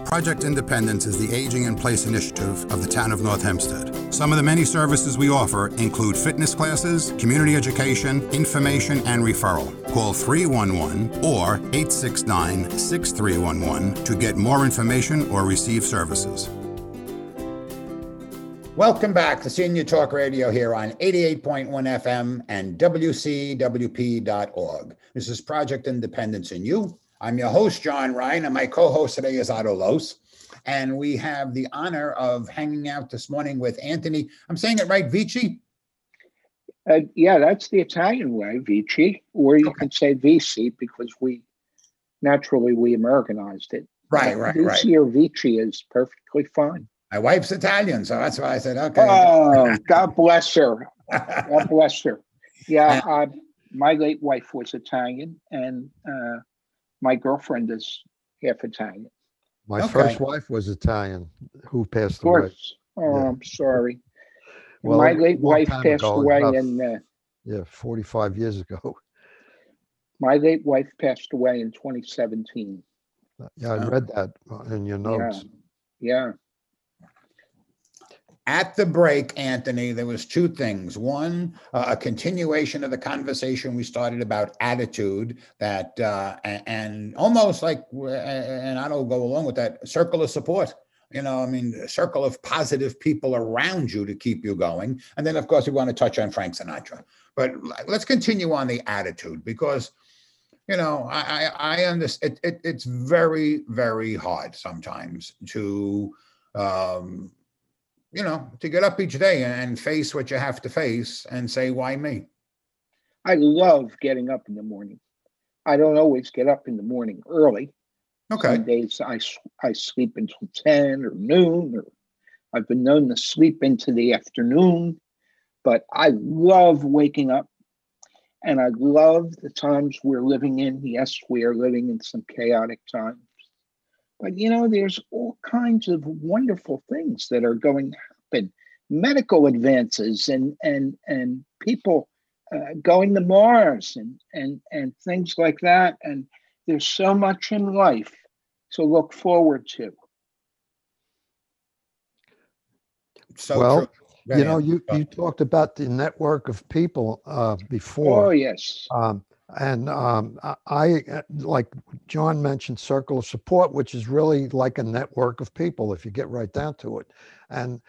Project Independence is the Aging in Place initiative of the town of North Hempstead. Some of the many services we offer include fitness classes, community education, information, and referral. Call 311 or 869-6311 to get more information or receive services. Welcome back to Senior Talk Radio here on 88.1 FM and WCWP.org. This is Project Independence and You. I'm your host, John Ryan, and my co-host today is Otto Los. And we have the honor of hanging out this morning with Anthony. I'm saying it right, Vici? Yeah, that's the Italian way, Vici. Or you could say Vici because we Americanized it. Right. Vici or Vici is perfectly fine. My wife's Italian, so that's why I said, okay. Oh, God bless her. God bless her. Yeah, my late wife was Italian, and my girlfriend is half Italian. My first wife was Italian, who passed away. away. Oh, yeah. I'm sorry. Well, my late wife passed away in 45 years ago. My late wife passed away in 2017. Yeah, I read that in your notes. Yeah. At the break, Anthony, there was two things. One, a continuation of the conversation we started about attitude, that and almost like, and I don't go along with that, circle of support. A circle of positive people around you to keep you going. And then, of course, we want to touch on Frank Sinatra. But let's continue on the attitude because, I understand it's very, very hard sometimes to to get up each day and face what you have to face and say, why me? I love getting up in the morning. I don't always get up in the morning early. Okay. Some days I sleep until 10 or noon, or I've been known to sleep into the afternoon, but I love waking up and I love the times we're living in. Yes, we are living in some chaotic times. But, there's all kinds of wonderful things that are going to happen. Medical advances and people going to Mars and things like that. And there's so much in life to look forward to. So true. You talked about the network of people before. Oh, yes. And I, like John mentioned, circle of support, which is really like a network of people if you get right down to it. And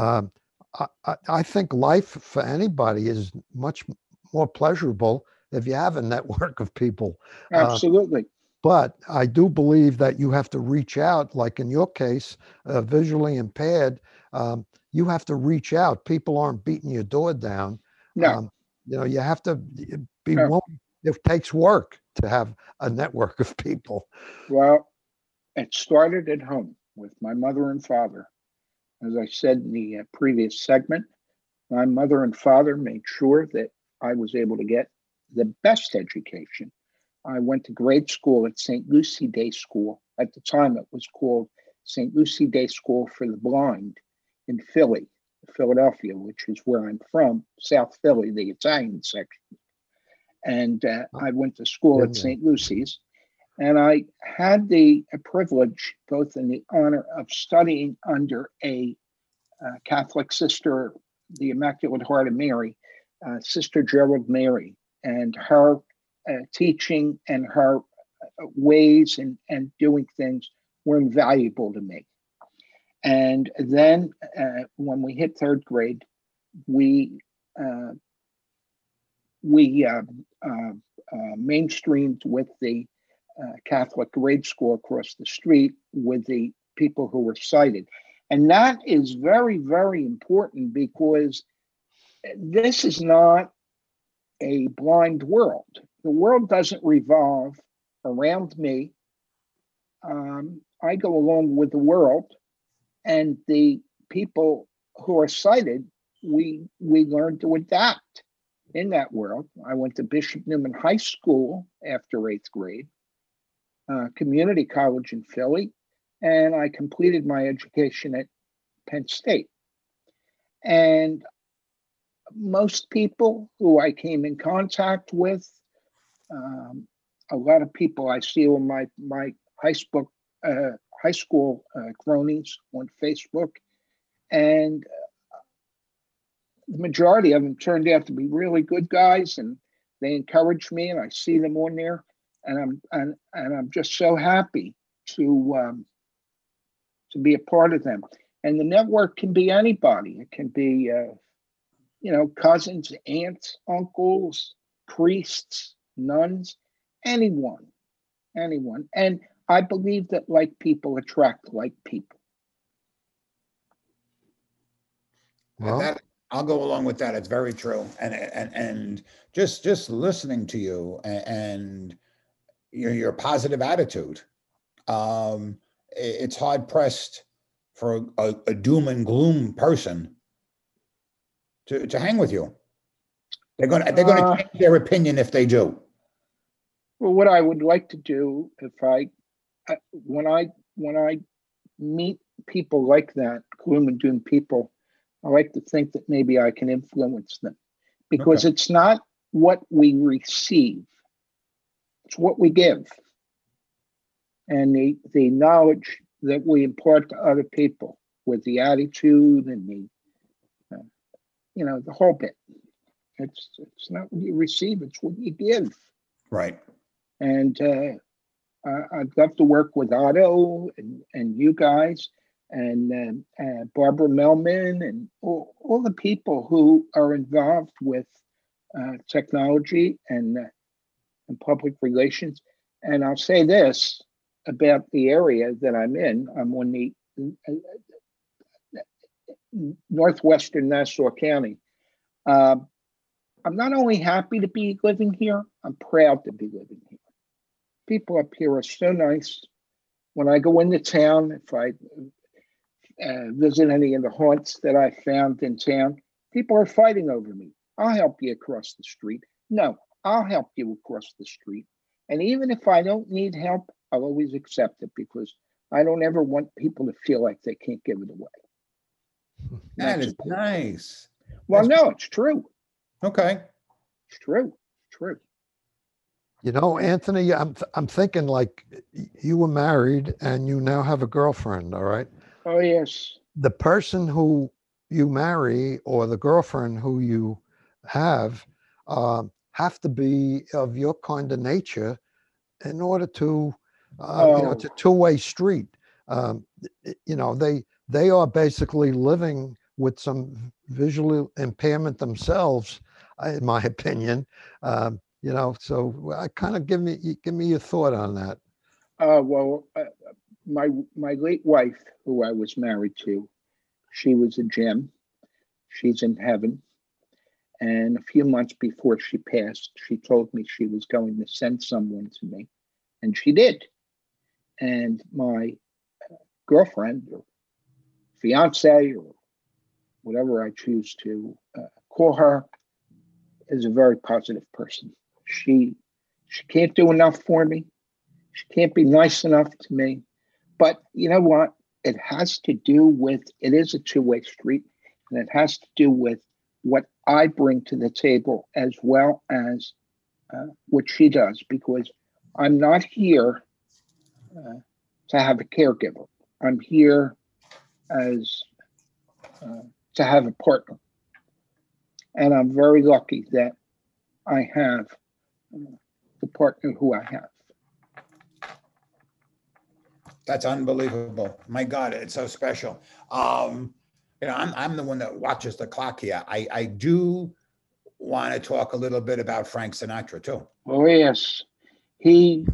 I think life for anybody is much more pleasurable if you have a network of people. Absolutely. But I do believe that you have to reach out, like in your case, visually impaired, you have to reach out. People aren't beating your door down. No. You have to be willing. It takes work to have a network of people. Well, it started at home with my mother and father. As I said in the previous segment, my mother and father made sure that I was able to get the best education. I went to grade school at St. Lucie Day School. At the time, it was called St. Lucie Day School for the Blind in Philadelphia, which is where I'm from, South Philly, the Italian section. And I went to school at St. Lucie's, and I had the privilege, both in the honor of studying under a Catholic sister, the Immaculate Heart of Mary, Sister Gerald Mary, and her teaching and her ways and doing things were invaluable to me. And then when we hit third grade, we mainstreamed with the Catholic grade school across the street with the people who were sighted. And that is very, very important because this is not a blind world. The world doesn't revolve around me. I go along with the world, and the people who are sighted, we learn to adapt in that world. I went to Bishop Newman High School after 8th grade, community college in Philly, and I completed my education at Penn State. And most people who I came in contact with, a lot of people I see on my high high school cronies on Facebook, and the majority of them turned out to be really good guys, and they encourage me, and I see them on there, and I'm just so happy to be a part of them. And the network can be anybody. It can be cousins, aunts, uncles, priests, nuns, anyone. And I believe that like people attract like people. Well, That I'll go along with that. It's very true. And just listening to you and your positive attitude, it's hard pressed for a doom and gloom person to hang with you. They're gonna change their opinion if they do. Well, what I would like to do when I meet people like that, gloom and doom people, I like to think that maybe I can influence them, because It's not what we receive, it's what we give, and the knowledge that we impart to other people with the attitude and the whole bit. It's not what you receive, it's what you give. Right. And I'd love to work with Otto and you guys and Barbara Melman and all the people who are involved with technology and public relations. And I'll say this about the area that I'm in. I'm on the northwestern Nassau County. I'm not only happy to be living here, I'm proud to be living here. People up here are so nice. When I go into town, if I visit any of the haunts that I found in town, people are fighting over me. I'll help you across the street. No, I'll help you across the street. And even if I don't need help, I'll always accept it, because I don't ever want people to feel like they can't give it away. That is nice. Well, no, it's true. Okay. It's true. It's true. Anthony, I'm thinking like you were married and you now have a girlfriend, all right? Oh, yes. The person who you marry or the girlfriend who you have to be of your kind of nature in order to, it's a two-way street. They are basically living with some visual impairment themselves, in my opinion. So I kind of give me your thought on that. My late wife, who I was married to, she was a gem. She's in heaven. And a few months before she passed, she told me she was going to send someone to me, and she did. And my girlfriend or fiance or whatever I choose to call her is a very positive person. She can't do enough for me. She can't be nice enough to me. But you know what? It has to do with, it is a two-way street, and it has to do with what I bring to the table as well as what she does, because I'm not here to have a caregiver. I'm here as to have a partner. And I'm very lucky that I have the partner who I have. That's unbelievable. My God, it's so special. I'm the one that watches the clock here. I do want to talk a little bit about Frank Sinatra too. Oh yes, he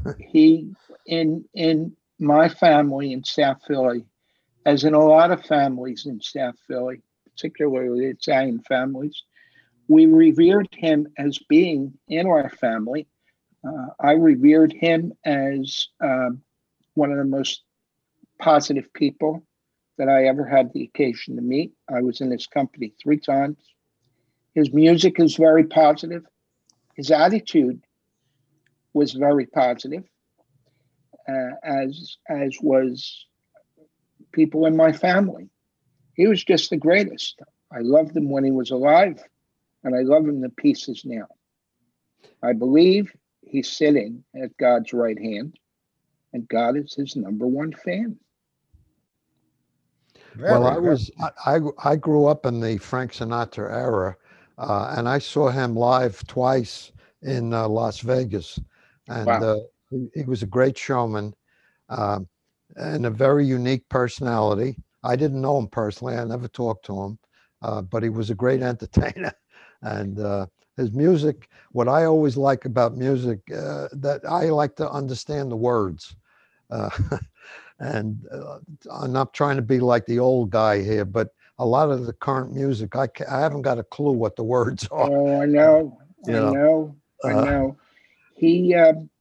in my family in South Philly, as in a lot of families in South Philly, particularly Italian families, we revered him as being in our family. I revered him as one of the most positive people that I ever had the occasion to meet. I was in his company 3 times. His music is very positive. His attitude was very positive, as was people in my family. He was just the greatest. I loved him when he was alive, and I love him to pieces now. I believe he's sitting at God's right hand, and God is his #1 fan. Well, Very, very. I grew up in the Frank Sinatra era, and I saw him live twice in Las Vegas, and Wow. he was a great showman, um, and a very unique personality. I didn't know him personally; I never talked to him, but he was a great entertainer, and his music. What I always like about music, that I like to understand the words. Uh, and I'm not trying to be like the old guy here, but a lot of the current music, I haven't got a clue what the words are. Oh, I know. You I know, know. I uh, know. He,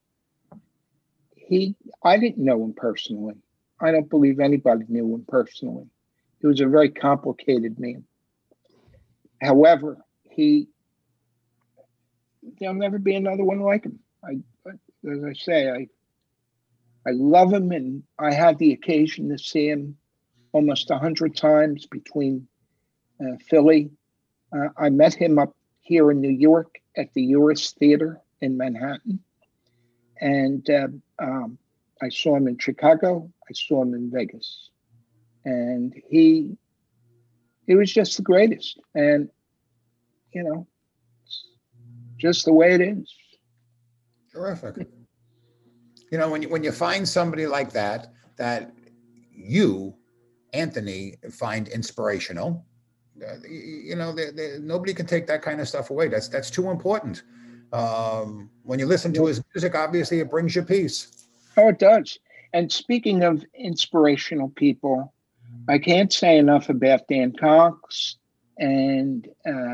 I didn't know him personally. I don't believe anybody knew him personally. He was a very complicated man. However, there'll never be another one like him. As I say, I love him, and I had the occasion to see him almost 100 times between Philly. I met him up here in New York at the Uris Theater in Manhattan, and I saw him in Chicago. I saw him in Vegas, and he was just the greatest. And just the way it is. Terrific. When you find somebody like that you, Anthony, find inspirational, nobody can take that kind of stuff away. That's too important. When you listen to his music, obviously it brings you peace. Oh, it does. And speaking of inspirational people, I can't say enough about Dan Cox and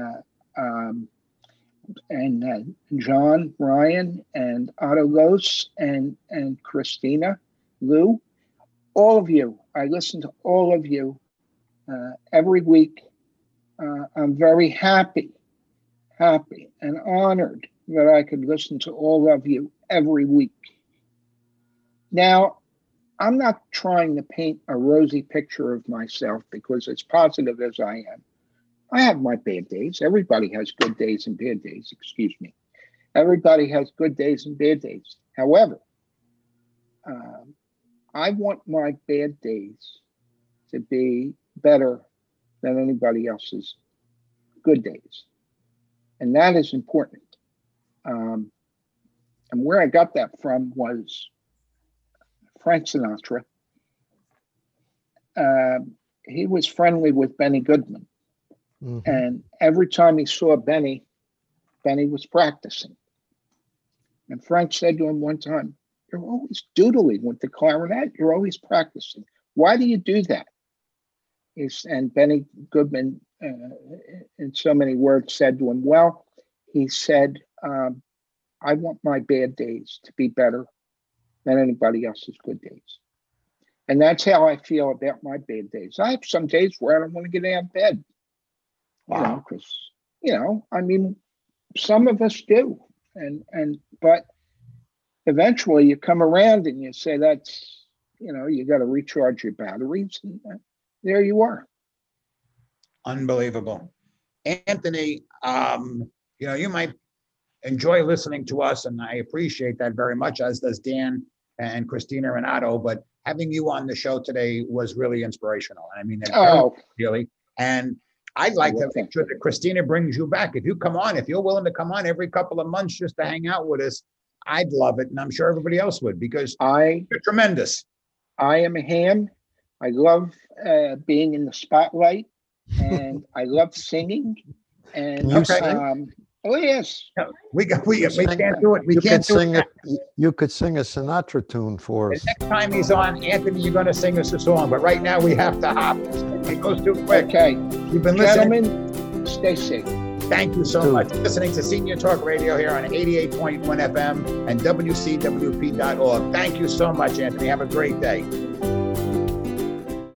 John Ryan and Otto Gose and Christina Lou. All of you. I listen to all of you every week. I'm very happy and honored that I could listen to all of you every week. Now, I'm not trying to paint a rosy picture of myself, because as positive as I am, I have my bad days. Everybody has good days and bad days, excuse me. Everybody has good days and bad days. However, I want my bad days to be better than anybody else's good days. And that is important. And where I got that from was Frank Sinatra. He was friendly with Benny Goodman. Mm-hmm. And every time he saw Benny was practicing. And Frank said to him one time, "You're always doodling with the clarinet. You're always practicing. Why do you do that?" And Benny Goodman, in so many words, said to him, "Well," he said, "I want my bad days to be better than anybody else's good days." And that's how I feel about my bad days. I have some days where I don't want to get out of bed. Wow. Because, I mean, some of us do. But eventually you come around and you say that's, you got to recharge your batteries, and there you are. Unbelievable. Anthony, you might enjoy listening to us, and I appreciate that very much, as does Dan and Christina and Otto, but having you on the show today was really inspirational. I mean, really. And I'd like to make sure that Christina brings you back. If you're willing to come on every couple of months just to hang out with us, I'd love it. And I'm sure everybody else would, because you're tremendous. I am a ham. I love being in the spotlight, and I love singing. And oh yes, we can't do it. You could sing a Sinatra tune for us. The next time he's on, Anthony, you're going to sing us a song. But right now we have to hop. It goes too quick. Okay, you've been listening. Gentlemen, stay safe. Thank you so much. Listening to Senior Talk Radio here on 88.1 FM and WCWP.org. Thank you so much, Anthony. Have a great day.